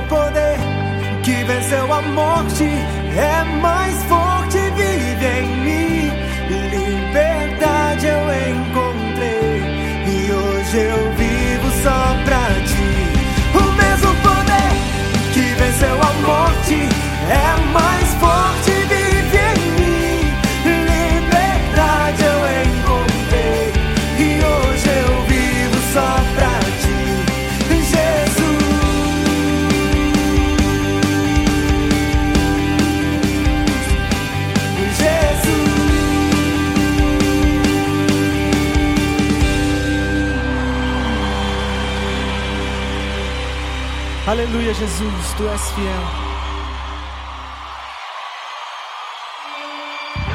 poder que venceu a morte é mais forte, vive em mim. Liberdade eu encontrei e hoje eu vivo só pra ti. O mesmo poder que venceu a morte é mais forte, vive em mim. Liberdade eu encontrei e hoje eu vivo só pra ti, Jesus. Aleluia, Jesus, Tu és fiel.